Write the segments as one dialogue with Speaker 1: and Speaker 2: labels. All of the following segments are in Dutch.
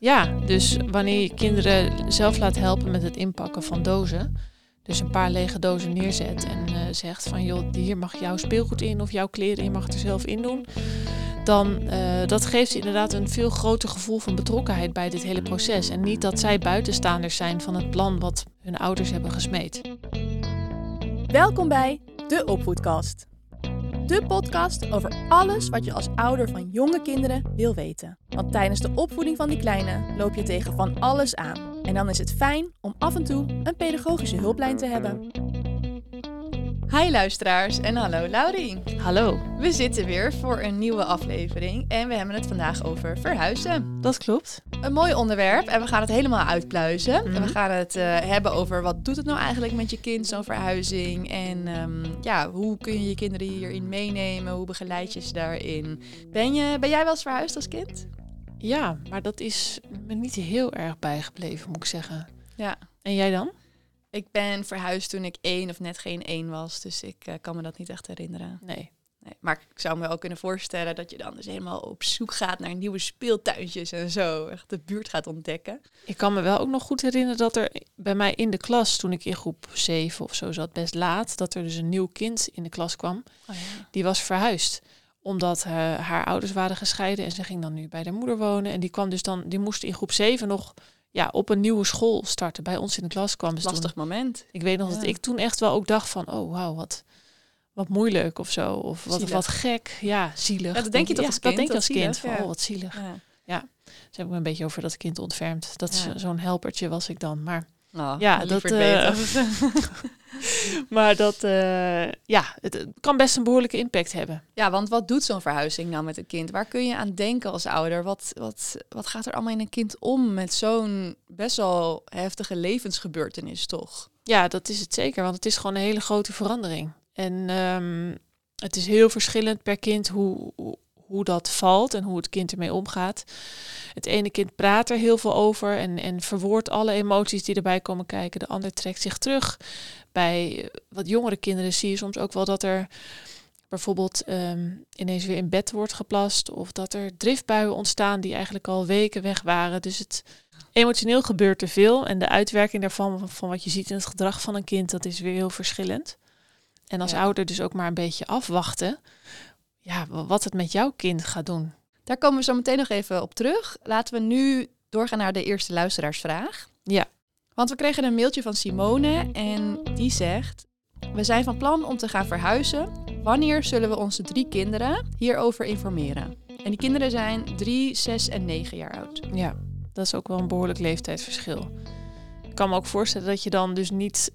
Speaker 1: Ja, dus wanneer je kinderen zelf laat helpen met het inpakken van dozen, dus een paar lege dozen neerzet en zegt van joh, hier mag jouw speelgoed in of jouw kleren, je mag het er zelf in doen, dan dat geeft inderdaad een veel groter gevoel van betrokkenheid bij dit hele proces. En niet dat zij buitenstaanders zijn van het plan wat hun ouders hebben gesmeed.
Speaker 2: Welkom bij De Opvoedkast. De podcast over alles wat je als ouder van jonge kinderen wil weten. Want tijdens de opvoeding van die kleine loop je tegen van alles aan. En dan is het fijn om af en toe een pedagogische hulplijn te hebben. Hi luisteraars en hallo Laurie.
Speaker 1: Hallo.
Speaker 2: We zitten weer voor een nieuwe aflevering en we hebben het vandaag over verhuizen.
Speaker 1: Dat klopt.
Speaker 2: Een mooi onderwerp en we gaan het helemaal uitpluizen. En we gaan het hebben over wat doet het nou eigenlijk met je kind, zo'n verhuizing. En hoe kun je je kinderen hierin meenemen? Hoe begeleid je ze daarin? Ben jij wel eens verhuisd als kind?
Speaker 1: Ja, maar dat is me niet heel erg bijgebleven, moet ik zeggen.
Speaker 2: Ja.
Speaker 1: En jij dan?
Speaker 2: Ik ben verhuisd toen ik 1 of net geen 1 was, dus ik kan me dat niet echt herinneren.
Speaker 1: Nee.
Speaker 2: Maar ik zou me wel kunnen voorstellen dat je dan dus helemaal op zoek gaat naar nieuwe speeltuintjes en zo. Echt de buurt gaat ontdekken.
Speaker 1: Ik kan me wel ook nog goed herinneren dat er bij mij in de klas, toen ik in groep 7 of zo zat, best laat, dat er dus een nieuw kind in de klas kwam.
Speaker 2: Oh ja.
Speaker 1: Die was verhuisd, omdat haar ouders waren gescheiden en ze ging dan nu bij haar moeder wonen. En die kwam dus dan, die moest in groep 7 nog op een nieuwe school starten. Bij ons in de klas kwam ze
Speaker 2: Lastig
Speaker 1: toen.
Speaker 2: moment.
Speaker 1: Ik weet nog dat ik toen echt wel ook dacht van, oh wauw, wat moeilijk of zo. Of wat gek. Ja, zielig.
Speaker 2: Ja, dat denk je toch als kind?
Speaker 1: Dat denk je als
Speaker 2: zielig,
Speaker 1: kind. Van, oh, wat zielig. Ja. Dus heb ik me een beetje over dat kind ontfermd. Dat is zo'n helpertje was ik dan. Maar maar het kan best een behoorlijke impact hebben.
Speaker 2: Ja, want wat doet zo'n verhuizing nou met een kind? Waar kun je aan denken als ouder? Wat gaat er allemaal in een kind om met zo'n best wel heftige levensgebeurtenis, toch?
Speaker 1: Ja, dat is het zeker. Want het is gewoon een hele grote verandering. En het is heel verschillend per kind hoe dat valt en hoe het kind ermee omgaat. Het ene kind praat er heel veel over en verwoordt alle emoties die erbij komen kijken. De ander trekt zich terug. Bij wat jongere kinderen zie je soms ook wel dat er bijvoorbeeld ineens weer in bed wordt geplast. Of dat er driftbuien ontstaan die eigenlijk al weken weg waren. Dus emotioneel gebeurt er veel. En de uitwerking daarvan, van wat je ziet in het gedrag van een kind, dat is weer heel verschillend. En als ouder dus ook maar een beetje afwachten. Ja, wat het met jouw kind gaat doen.
Speaker 2: Daar komen we zo meteen nog even op terug. Laten we nu doorgaan naar de eerste luisteraarsvraag.
Speaker 1: Ja.
Speaker 2: Want we kregen een mailtje van Simone en die zegt: we zijn van plan om te gaan verhuizen. Wanneer zullen we onze 3 kinderen hierover informeren? En die kinderen zijn 3, 6 en 9 jaar oud.
Speaker 1: Ja, dat is ook wel een behoorlijk leeftijdsverschil. Ik kan me ook voorstellen dat je dan dus niet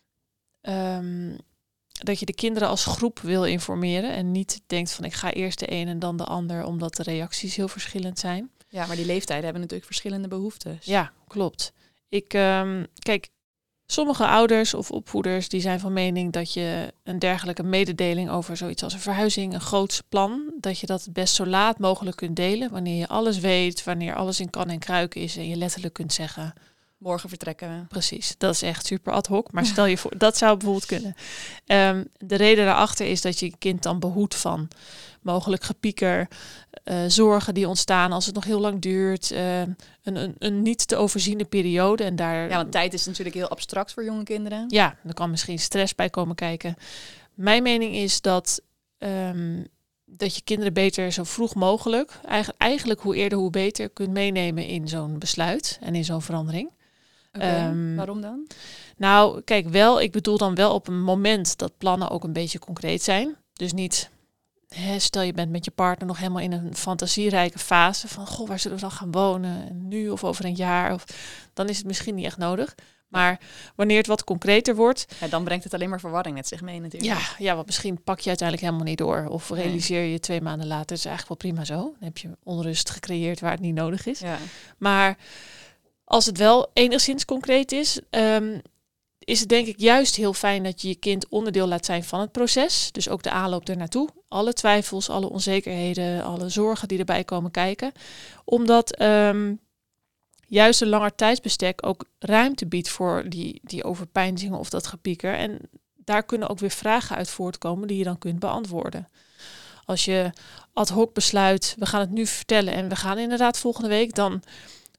Speaker 1: dat je de kinderen als groep wil informeren en niet denkt van ik ga eerst de een en dan de ander, omdat de reacties heel verschillend zijn.
Speaker 2: Ja, maar die leeftijden hebben natuurlijk verschillende behoeftes.
Speaker 1: Ja, klopt. Kijk, sommige ouders of opvoeders die zijn van mening dat je een dergelijke mededeling over zoiets als een verhuizing, een groots plan, dat je dat het best zo laat mogelijk kunt delen, wanneer je alles weet, wanneer alles in kan en kruik is en je letterlijk kunt zeggen:
Speaker 2: morgen vertrekken we.
Speaker 1: Precies, dat is echt super ad hoc. Maar stel je voor, dat zou bijvoorbeeld kunnen. De reden daarachter is dat je kind dan behoedt van mogelijk gepieker, zorgen die ontstaan als het nog heel lang duurt, een niet te overziene periode. En daar,
Speaker 2: ja, want tijd is natuurlijk heel abstract voor jonge kinderen.
Speaker 1: Ja, er kan misschien stress bij komen kijken. Mijn mening is dat je kinderen beter zo vroeg mogelijk, eigenlijk hoe eerder hoe beter, kunt meenemen in zo'n besluit en in zo'n verandering.
Speaker 2: Waarom dan?
Speaker 1: Nou, kijk, ik bedoel dan wel op een moment dat plannen ook een beetje concreet zijn. Dus niet, stel je bent met je partner nog helemaal in een fantasierijke fase van, goh, waar zullen we dan gaan wonen? Nu of over een jaar? Dan is het misschien niet echt nodig. Maar wanneer het wat concreter wordt,
Speaker 2: ja, dan brengt het alleen maar verwarring met zich mee natuurlijk.
Speaker 1: Ja, want misschien pak je uiteindelijk helemaal niet door. Of realiseer je 2 maanden later, het is eigenlijk wel prima zo. Dan heb je onrust gecreëerd waar het niet nodig is.
Speaker 2: Ja.
Speaker 1: Maar als het wel enigszins concreet is, is het denk ik juist heel fijn dat je je kind onderdeel laat zijn van het proces. Dus ook de aanloop ernaartoe. Alle twijfels, alle onzekerheden, alle zorgen die erbij komen kijken. Omdat juist een langer tijdsbestek ook ruimte biedt voor die overpeinzingen of dat gepieker. En daar kunnen ook weer vragen uit voortkomen die je dan kunt beantwoorden. Als je ad hoc besluit, we gaan het nu vertellen en we gaan inderdaad volgende week, dan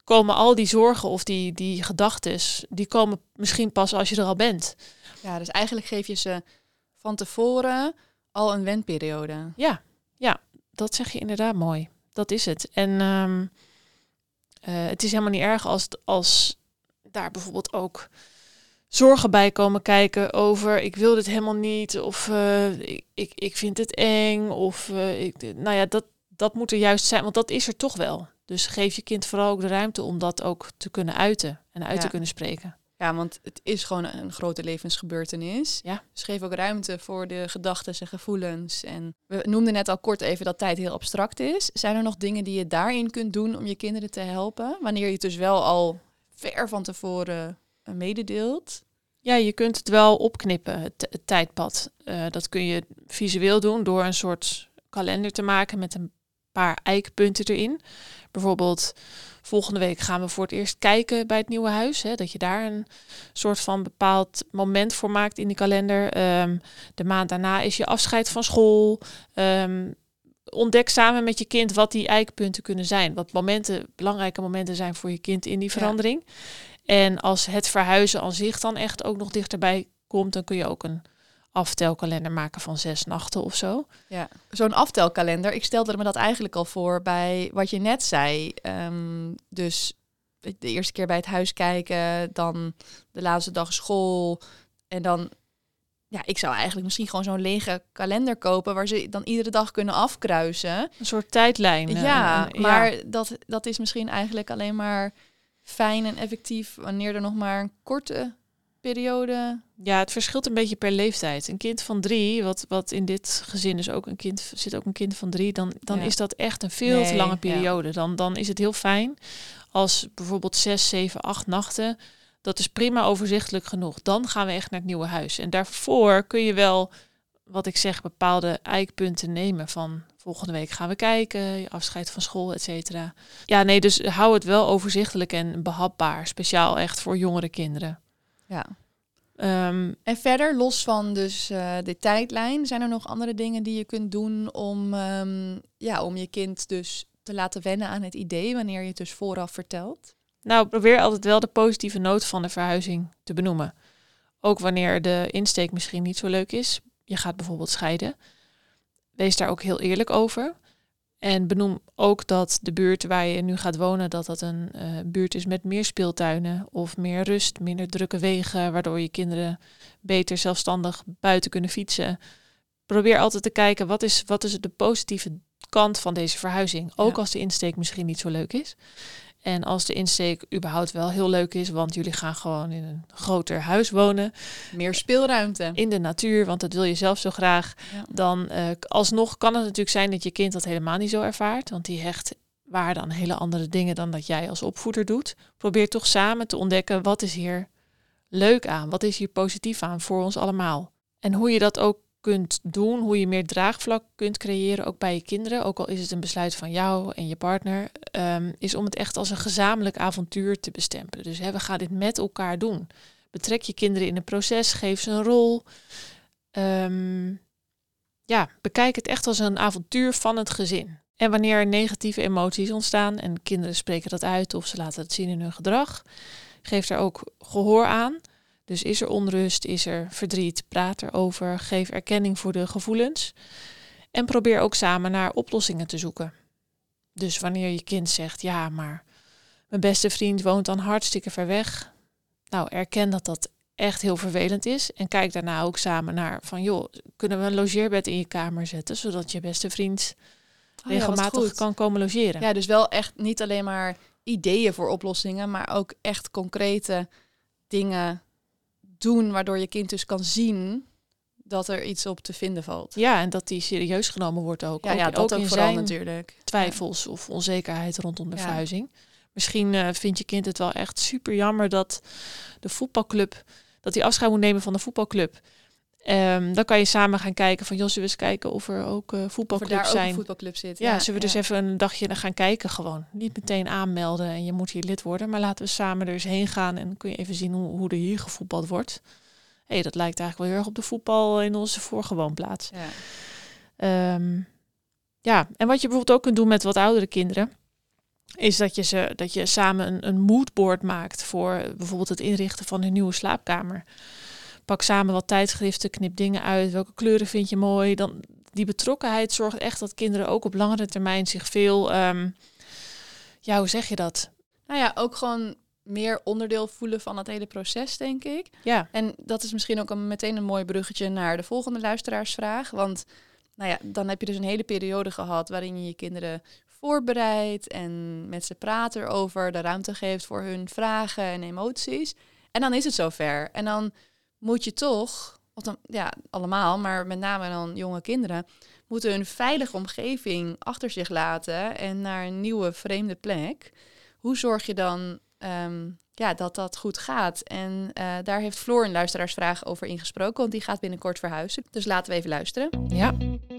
Speaker 1: komen al die zorgen of die gedachtes, die komen misschien pas als je er al bent.
Speaker 2: Ja, dus eigenlijk geef je ze van tevoren al een wenperiode.
Speaker 1: Ja, dat zeg je inderdaad mooi. Dat is het. En het is helemaal niet erg als daar bijvoorbeeld ook zorgen bij komen kijken over ik wil dit helemaal niet of ik vind het eng of dat moet er juist zijn, want dat is er toch wel. Dus geef je kind vooral ook de ruimte om dat ook te kunnen uiten en uit te kunnen spreken.
Speaker 2: Ja, want het is gewoon een grote levensgebeurtenis.
Speaker 1: Ja.
Speaker 2: Dus geef ook ruimte voor de gedachten en gevoelens. En we noemden net al kort even dat tijd heel abstract is. Zijn er nog dingen die je daarin kunt doen om je kinderen te helpen? Wanneer je het dus wel al ver van tevoren mededeelt?
Speaker 1: Ja, je kunt het wel opknippen, het tijdpad. Dat kun je visueel doen door een soort kalender te maken met een paar eikpunten erin. Bijvoorbeeld, volgende week gaan we voor het eerst kijken bij het nieuwe huis. Hè, dat je daar een soort van bepaald moment voor maakt in die kalender. De maand daarna is je afscheid van school. Ontdek samen met je kind wat die eikpunten kunnen zijn. Wat belangrijke momenten zijn voor je kind in die verandering. Ja. En als het verhuizen aan zich dan echt ook nog dichterbij komt, dan kun je ook een aftelkalender maken van 6 nachten of zo.
Speaker 2: Ja, zo'n aftelkalender. Ik stelde me dat eigenlijk al voor bij wat je net zei. Dus de eerste keer bij het huis kijken, dan de laatste dag school. En dan, ja, ik zou eigenlijk misschien gewoon zo'n lege kalender kopen waar ze dan iedere dag kunnen afkruisen.
Speaker 1: Een soort tijdlijn.
Speaker 2: Maar dat is misschien eigenlijk alleen maar fijn en effectief wanneer er nog maar een korte periode.
Speaker 1: Ja, het verschilt een beetje per leeftijd. Een kind van 3, wat in dit gezin dus ook zit ook een kind van 3, dan is dat echt een veel te lange periode. Ja. Dan is het heel fijn als bijvoorbeeld 6, 7, 8 nachten. Dat is prima overzichtelijk genoeg. Dan gaan we echt naar het nieuwe huis. En daarvoor kun je wel, wat ik zeg, bepaalde eikpunten nemen van volgende week gaan we kijken, je afscheid van school, et cetera. Ja, nee, dus hou het wel overzichtelijk en behapbaar. Speciaal echt voor jongere kinderen.
Speaker 2: Ja. En verder, los van dus de tijdlijn, zijn er nog andere dingen die je kunt doen om je kind dus te laten wennen aan het idee, wanneer je het dus vooraf vertelt?
Speaker 1: Nou, probeer altijd wel de positieve noot van de verhuizing te benoemen. Ook wanneer de insteek misschien niet zo leuk is. Je gaat bijvoorbeeld scheiden. Wees daar ook heel eerlijk over. En benoem ook dat de buurt waar je nu gaat wonen, dat een buurt is met meer speeltuinen of meer rust, minder drukke wegen, waardoor je kinderen beter zelfstandig buiten kunnen fietsen. Probeer altijd te kijken, wat is de positieve kant van deze verhuizing? Ook als de insteek misschien niet zo leuk is. En als de insteek überhaupt wel heel leuk is, want jullie gaan gewoon in een groter huis wonen.
Speaker 2: Meer speelruimte.
Speaker 1: In de natuur, want dat wil je zelf zo graag. Ja. Dan alsnog kan het natuurlijk zijn dat je kind dat helemaal niet zo ervaart. Want die hecht waarde aan hele andere dingen dan dat jij als opvoeder doet. Probeer toch samen te ontdekken, wat is hier leuk aan? Wat is hier positief aan voor ons allemaal? En hoe je dat ook kunt doen, hoe je meer draagvlak kunt creëren, ook bij je kinderen, ook al is het een besluit van jou en je partner, is om het echt als een gezamenlijk avontuur te bestempelen. Dus we gaan dit met elkaar doen. Betrek je kinderen in een proces, geef ze een rol. Bekijk het echt als een avontuur van het gezin. En wanneer er negatieve emoties ontstaan en kinderen spreken dat uit of ze laten het zien in hun gedrag, geef daar ook gehoor aan. Dus is er onrust, is er verdriet, praat erover, geef erkenning voor de gevoelens. En probeer ook samen naar oplossingen te zoeken. Dus wanneer je kind zegt, ja, maar mijn beste vriend woont dan hartstikke ver weg. Nou, erken dat echt heel vervelend is. En kijk daarna ook samen naar van, joh, kunnen we een logeerbed in je kamer zetten, zodat je beste vriend regelmatig kan komen logeren.
Speaker 2: Ja, dus wel echt niet alleen maar ideeën voor oplossingen, maar ook echt concrete dingen doen, waardoor je kind dus kan zien dat er iets op te vinden valt.
Speaker 1: Ja, en dat die serieus genomen wordt ook.
Speaker 2: Dat ook in vooral natuurlijk.
Speaker 1: Twijfels of onzekerheid rondom de verhuizing. Misschien vindt je kind het wel echt super jammer dat de voetbalclub, dat hij afscheid moet nemen van de voetbalclub. Dan kan je samen gaan kijken van, zullen we eens kijken of er ook voetbalclubs zijn.
Speaker 2: Ook een voetbalclub zit.
Speaker 1: Ja, zullen we dus even een dagje gaan kijken gewoon. Niet meteen aanmelden en je moet hier lid worden, maar laten we samen er eens heen gaan en dan kun je even zien hoe er hier gevoetbald wordt. Dat lijkt eigenlijk wel heel erg op de voetbal in onze vorige woonplaats. Ja. En wat je bijvoorbeeld ook kunt doen met wat oudere kinderen, is dat je samen een moodboard maakt voor bijvoorbeeld het inrichten van een nieuwe slaapkamer. Pak samen wat tijdschriften, knip dingen uit. Welke kleuren vind je mooi? Dan, die betrokkenheid zorgt echt dat kinderen ook op langere termijn zich veel... hoe zeg je dat?
Speaker 2: Nou ja, ook gewoon meer onderdeel voelen van het hele proces, denk ik.
Speaker 1: Ja.
Speaker 2: En dat is misschien ook meteen een mooi bruggetje naar de volgende luisteraarsvraag. Want dan heb je dus een hele periode gehad waarin je je kinderen voorbereidt en met ze praat erover, de ruimte geeft voor hun vragen en emoties. En dan is het zover. En dan moet je toch, allemaal, maar met name dan jonge kinderen, moeten hun veilige omgeving achter zich laten en naar een nieuwe vreemde plek. Hoe zorg je dan dat goed gaat? En daar heeft Floor een luisteraarsvraag over ingesproken, want die gaat binnenkort verhuizen. Dus laten we even luisteren.
Speaker 1: Ja.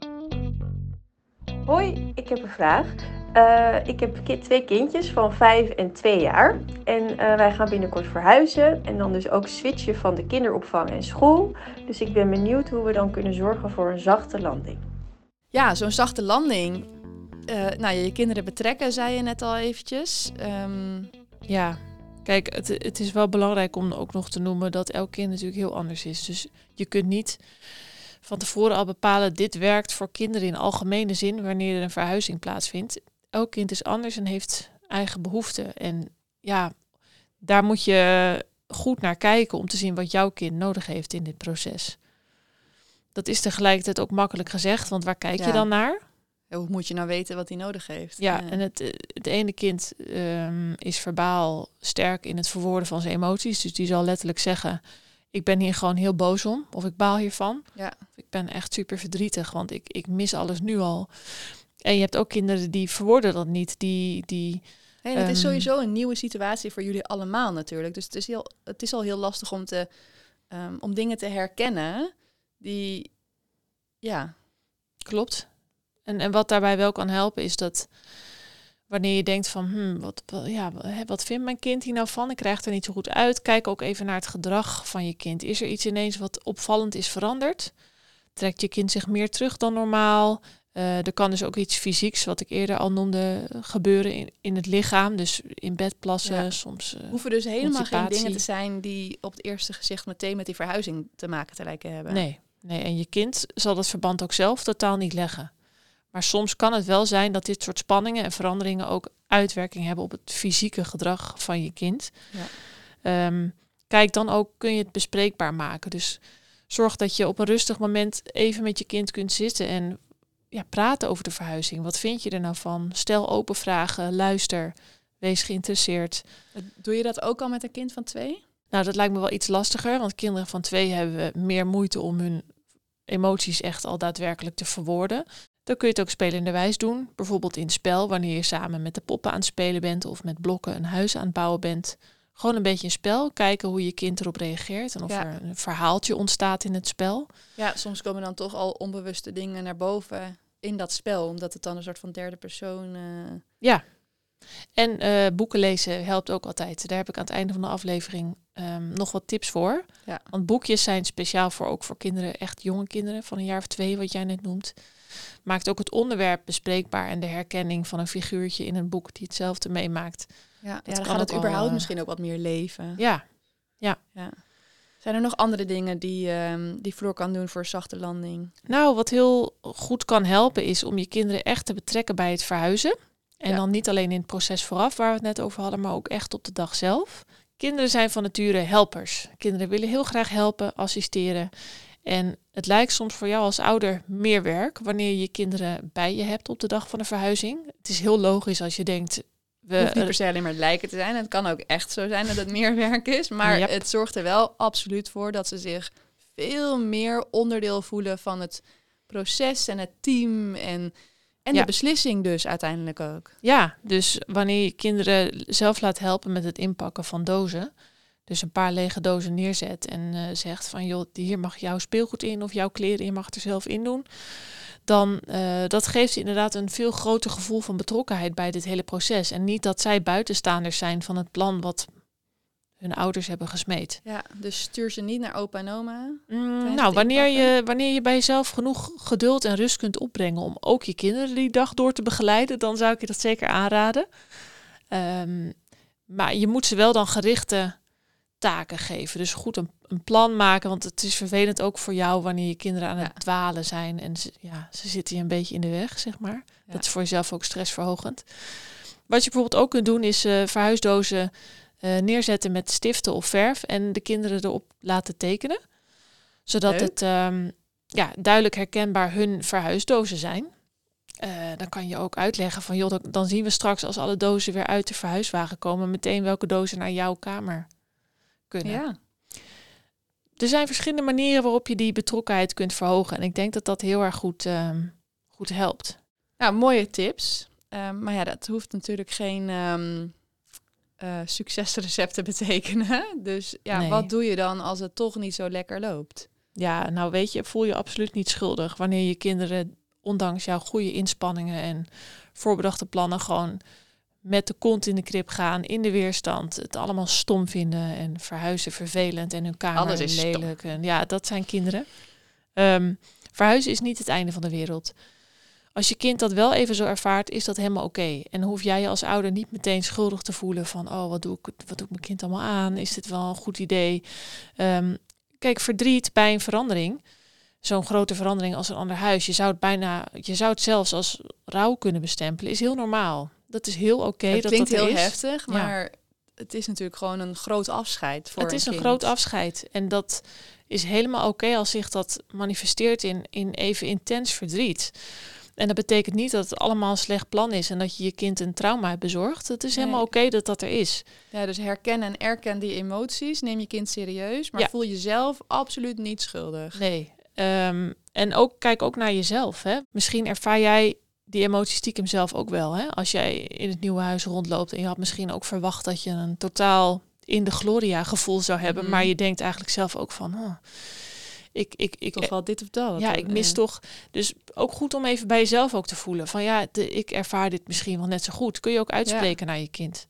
Speaker 3: Hoi, ik heb een vraag. Ik heb 2 kindjes van 5 en 2 jaar. En wij gaan binnenkort verhuizen. En dan dus ook switchen van de kinderopvang en school. Dus ik ben benieuwd hoe we dan kunnen zorgen voor een zachte landing.
Speaker 2: Ja, zo'n zachte landing. Je kinderen betrekken, zei je net al eventjes.
Speaker 1: Ja, kijk, het is wel belangrijk om ook nog te noemen dat elk kind natuurlijk heel anders is. Dus je kunt niet van tevoren al bepalen, dit werkt voor kinderen in algemene zin wanneer er een verhuizing plaatsvindt. Elk kind is anders en heeft eigen behoeften. En ja, daar moet je goed naar kijken om te zien wat jouw kind nodig heeft in dit proces. Dat is tegelijkertijd ook makkelijk gezegd, want waar kijk je dan naar?
Speaker 2: Hoe moet je nou weten wat hij nodig heeft?
Speaker 1: Ja, en het ene kind is verbaal sterk in het verwoorden van zijn emoties. Dus die zal letterlijk zeggen, ik ben hier gewoon heel boos om. Of ik baal hiervan.
Speaker 2: Ja.
Speaker 1: Ik ben echt super verdrietig, want ik mis alles nu al. En je hebt ook kinderen die verwoorden dat niet.
Speaker 2: Het is sowieso een nieuwe situatie voor jullie allemaal natuurlijk. Dus het is al heel lastig om dingen te herkennen die... Ja.
Speaker 1: Klopt. En wat daarbij wel kan helpen is dat wanneer je denkt van, wat vindt mijn kind hier nou van? Ik krijg er niet zo goed uit. Kijk ook even naar het gedrag van je kind. Is er iets ineens wat opvallend is veranderd? Trekt je kind zich meer terug dan normaal? Er kan dus ook iets fysieks, wat ik eerder al noemde, gebeuren in het lichaam. Dus in bed plassen, soms
Speaker 2: hoeven dus helemaal geen
Speaker 1: constipatie.
Speaker 2: dingen te zijn die op het eerste gezicht meteen met die verhuizing te maken te lijken hebben.
Speaker 1: Nee, en je kind zal dat verband ook zelf totaal niet leggen. Maar soms kan het wel zijn dat dit soort spanningen en veranderingen ook uitwerking hebben op het fysieke gedrag van je kind. Ja. Kijk, dan ook kun je het bespreekbaar maken. Dus zorg dat je op een rustig moment even met je kind kunt zitten en praten over de verhuizing. Wat vind je er nou van? Stel open vragen, luister, wees geïnteresseerd.
Speaker 2: Doe je dat ook al met een kind van 2?
Speaker 1: Nou, dat lijkt me wel iets lastiger, want kinderen van 2 hebben meer moeite om hun emoties echt al daadwerkelijk te verwoorden. Dan kun je het ook spelenderwijs doen. Bijvoorbeeld in spel, wanneer je samen met de poppen aan het spelen bent of met blokken een huis aan het bouwen bent. Gewoon een beetje een spel, kijken hoe je kind erop reageert en of er een verhaaltje ontstaat in het spel.
Speaker 2: Ja, soms komen dan toch al onbewuste dingen naar boven in dat spel, omdat het dan een soort van derde persoon...
Speaker 1: Ja, en boeken lezen helpt ook altijd. Daar heb ik aan het einde van de aflevering nog wat tips voor.
Speaker 2: Ja.
Speaker 1: Want boekjes zijn speciaal ook voor kinderen, echt jonge kinderen van een jaar of 2, wat jij net noemt. Maakt ook het onderwerp bespreekbaar en de herkenning van een figuurtje in een boek die hetzelfde meemaakt.
Speaker 2: Ja, dan gaat het überhaupt misschien ook wat meer leven.
Speaker 1: Ja.
Speaker 2: Zijn er nog andere dingen die Floor kan doen voor een zachte landing?
Speaker 1: Nou, wat heel goed kan helpen is om je kinderen echt te betrekken bij het verhuizen. En dan niet alleen in het proces vooraf, waar we het net over hadden, maar ook echt op de dag zelf. Kinderen zijn van nature helpers. Kinderen willen heel graag helpen, assisteren. En het lijkt soms voor jou als ouder meer werk wanneer je je kinderen bij je hebt op de dag van de verhuizing. Het is heel logisch als je denkt...
Speaker 2: Het hoeft niet per se alleen maar het lijken te zijn. Het kan ook echt zo zijn dat het meer werk is. Maar het zorgt er wel absoluut voor dat ze zich veel meer onderdeel voelen van het proces en het team en de beslissing dus uiteindelijk ook. Ja,
Speaker 1: dus wanneer je kinderen zelf laat helpen met het inpakken van dozen, dus een paar lege dozen neerzet en zegt van joh, hier mag jouw speelgoed in of jouw kleren, je mag er zelf in doen. Dan dat geeft inderdaad een veel groter gevoel van betrokkenheid bij dit hele proces. En niet dat zij buitenstaanders zijn van het plan wat hun ouders hebben gesmeed.
Speaker 2: Ja, dus stuur ze niet naar opa en oma?
Speaker 1: Wanneer je bij jezelf genoeg geduld en rust kunt opbrengen om ook je kinderen die dag door te begeleiden, dan zou ik je dat zeker aanraden. Maar je moet ze wel dan gerichte taken geven. Dus goed een plan maken, want het is vervelend ook voor jou wanneer je kinderen aan het dwalen zijn en ze zitten je een beetje in de weg, zeg maar. Ja. Dat is voor jezelf ook stressverhogend. Wat je bijvoorbeeld ook kunt doen is verhuisdozen neerzetten met stiften of verf en de kinderen erop laten tekenen. Zodat het duidelijk herkenbaar hun verhuisdozen zijn. Dan kan je ook uitleggen van, joh, dan zien we straks als alle dozen weer uit de verhuiswagen komen, meteen welke dozen naar jouw kamer kunnen. Ja. Er zijn verschillende manieren waarop je die betrokkenheid kunt verhogen. En ik denk dat dat heel erg goed helpt.
Speaker 2: Nou, mooie tips. Maar ja, dat hoeft natuurlijk geen succesrecept te betekenen. Dus ja, Wat doe je dan als het toch niet zo lekker loopt?
Speaker 1: Ja, nou weet je, voel je absoluut niet schuldig wanneer je kinderen, ondanks jouw goede inspanningen en voorbedachte plannen, gewoon met de kont in de krib gaan, in de weerstand, het allemaal stom vinden en verhuizen vervelend en hun kamer
Speaker 2: alles is
Speaker 1: lelijk. En ja, dat zijn kinderen. Verhuizen is niet het einde van de wereld. Als je kind dat wel even zo ervaart, is dat helemaal oké. En dan hoef jij je als ouder niet meteen schuldig te voelen van, oh, wat doe ik mijn kind allemaal aan? Is dit wel een goed idee? Kijk, verdriet bij een verandering, zo'n grote verandering als een ander huis, je zou het zelfs als rouw kunnen bestempelen, is heel normaal. Dat is heel oké.
Speaker 2: Het klinkt
Speaker 1: heel
Speaker 2: heftig, maar het is natuurlijk gewoon een groot afscheid voor
Speaker 1: het is
Speaker 2: een
Speaker 1: kind. Groot afscheid. En dat is helemaal oké als zich dat manifesteert in even intens verdriet. En dat betekent niet dat het allemaal een slecht plan is en dat je je kind een trauma hebt bezorgd. Het is helemaal oké dat dat er is.
Speaker 2: Ja, dus herken en erken die emoties. Neem je kind serieus, maar voel jezelf absoluut niet schuldig.
Speaker 1: Nee. En kijk ook naar jezelf. Hè? Misschien ervaar jij die emoties stiekem zelf ook wel. Hè? Als jij in het nieuwe huis rondloopt en je had misschien ook verwacht dat je een totaal in de gloria gevoel zou hebben. Maar je denkt eigenlijk zelf ook van, ik
Speaker 2: toch wel dit of dat.
Speaker 1: Ja, ik mis toch. Dus ook goed om even bij jezelf ook te voelen. Van ik ervaar dit misschien wel net zo goed. Kun je ook uitspreken naar je kind.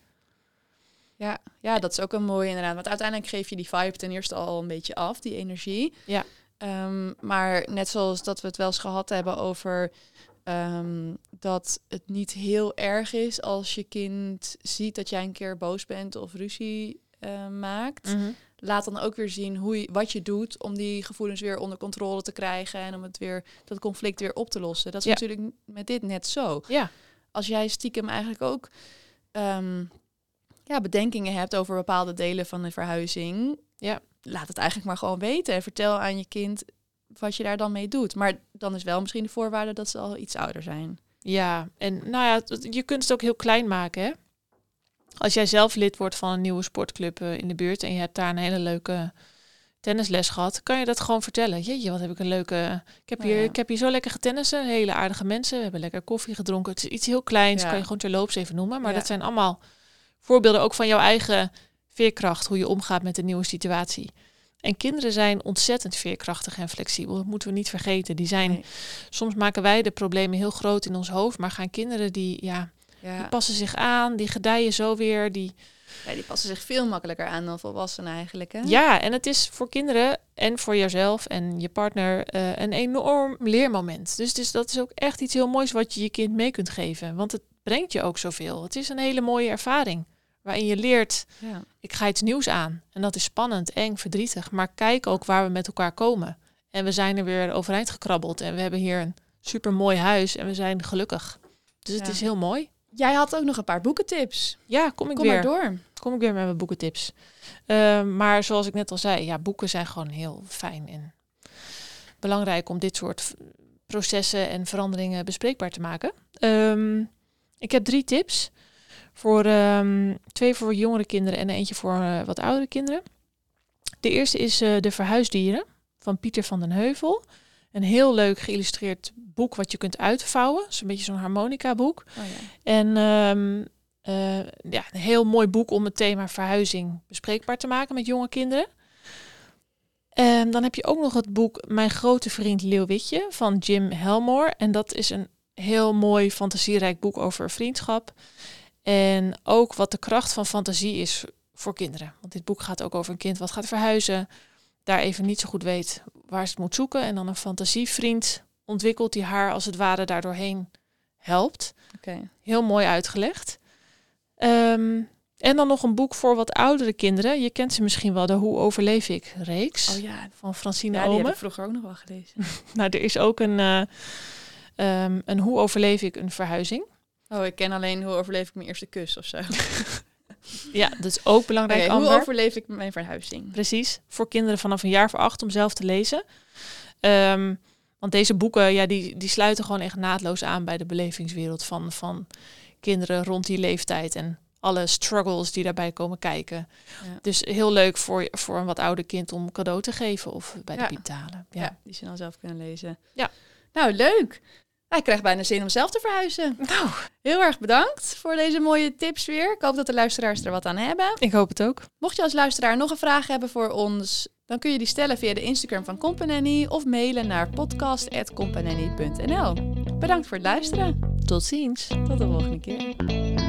Speaker 2: Ja, dat is ook een mooie inderdaad. Want uiteindelijk geef je die vibe ten eerste al een beetje af, die energie.
Speaker 1: Ja.
Speaker 2: Maar net zoals dat we het wel eens gehad hebben over dat het niet heel erg is als je kind ziet dat jij een keer boos bent of ruzie maakt. Mm-hmm. Laat dan ook weer zien wat je doet om die gevoelens weer onder controle te krijgen en om dat conflict weer op te lossen. Dat is natuurlijk met dit net zo.
Speaker 1: Ja.
Speaker 2: Als jij stiekem eigenlijk ook bedenkingen hebt over bepaalde delen van de verhuizing, laat het eigenlijk maar gewoon weten en vertel aan je kind wat je daar dan mee doet. Maar dan is wel misschien de voorwaarde dat ze al iets ouder zijn.
Speaker 1: Ja, en je kunt het ook heel klein maken, hè? Als jij zelf lid wordt van een nieuwe sportclub in de buurt en je hebt daar een hele leuke tennisles gehad, kan je dat gewoon vertellen. Jeetje, wat heb ik een leuke. Ik heb hier zo lekker getennissen, hele aardige mensen. We hebben lekker koffie gedronken. Het is iets heel kleins, kan je gewoon terloops even noemen. Maar dat zijn allemaal voorbeelden ook van jouw eigen veerkracht, hoe je omgaat met een nieuwe situatie. En kinderen zijn ontzettend veerkrachtig en flexibel. Dat moeten we niet vergeten. Soms maken wij de problemen heel groot in ons hoofd, maar gaan kinderen die passen zich aan, die gedijen zo weer. Die
Speaker 2: passen zich veel makkelijker aan dan volwassenen eigenlijk. Hè?
Speaker 1: Ja, en het is voor kinderen en voor jezelf en je partner een enorm leermoment. Dus dat is ook echt iets heel moois wat je je kind mee kunt geven. Want het brengt je ook zoveel. Het is een hele mooie ervaring waarin je leert, ik ga iets nieuws aan. En dat is spannend, eng, verdrietig. Maar kijk ook waar we met elkaar komen. En we zijn er weer overeind gekrabbeld. En we hebben hier een supermooi huis en we zijn gelukkig. Dus het is heel mooi.
Speaker 2: Jij had ook nog een paar boekentips.
Speaker 1: Ja, kom maar door. Kom ik weer met mijn boekentips. Maar zoals ik net al zei, boeken zijn gewoon heel fijn en belangrijk om dit soort processen en veranderingen bespreekbaar te maken. Ik heb 3 tips. 2 voor jongere kinderen en eentje voor wat oudere kinderen. De eerste is De Verhuisdieren van Pieter van den Heuvel. Een heel leuk geïllustreerd boek wat je kunt uitvouwen. Het is een beetje zo'n harmonica boek. Oh ja. En een heel mooi boek om het thema verhuizing bespreekbaar te maken met jonge kinderen. Dan heb je ook nog het boek Mijn grote vriend Leeuwitje van Jim Helmore. En dat is een heel mooi fantasierijk boek over vriendschap. En ook wat de kracht van fantasie is voor kinderen. Want dit boek gaat ook over een kind wat gaat verhuizen. Daar even niet zo goed weet waar ze het moet zoeken. En dan een fantasievriend ontwikkelt die haar als het ware daardoorheen helpt.
Speaker 2: Okay.
Speaker 1: Heel mooi uitgelegd. En dan nog een boek voor wat oudere kinderen. Je kent ze misschien wel, de Hoe overleef ik reeks.
Speaker 2: Oh ja,
Speaker 1: Van Francine
Speaker 2: die heb
Speaker 1: Omen.
Speaker 2: ik vroeger ook nog wel gelezen.
Speaker 1: Nou, er is ook een Hoe overleef ik een verhuizing.
Speaker 2: Oh, ik ken alleen Hoe overleef ik mijn eerste kus of zo.
Speaker 1: Ja, dat is ook belangrijk,
Speaker 2: Hoe
Speaker 1: Amber.
Speaker 2: overleef ik mijn verhuizing?
Speaker 1: Precies, voor kinderen vanaf een jaar of 8 om zelf te lezen. Want deze boeken, die sluiten gewoon echt naadloos aan bij de belevingswereld van kinderen rond die leeftijd. En alle struggles die daarbij komen kijken.
Speaker 2: Ja.
Speaker 1: Dus heel leuk voor een wat ouder kind om cadeau te geven of bij de piep te halen.
Speaker 2: Ja, die ze dan zelf kunnen lezen.
Speaker 1: Ja.
Speaker 2: Nou, leuk. Ik krijg bijna zin om zelf te verhuizen.
Speaker 1: Nou,
Speaker 2: heel erg bedankt voor deze mooie tips weer. Ik hoop dat de luisteraars er wat aan hebben.
Speaker 1: Ik hoop het ook.
Speaker 2: Mocht je als luisteraar nog een vraag hebben voor ons, dan kun je die stellen via de Instagram van Companany of mailen naar podcast@companany.nl. Bedankt voor het luisteren.
Speaker 1: Tot ziens.
Speaker 2: Tot de volgende keer.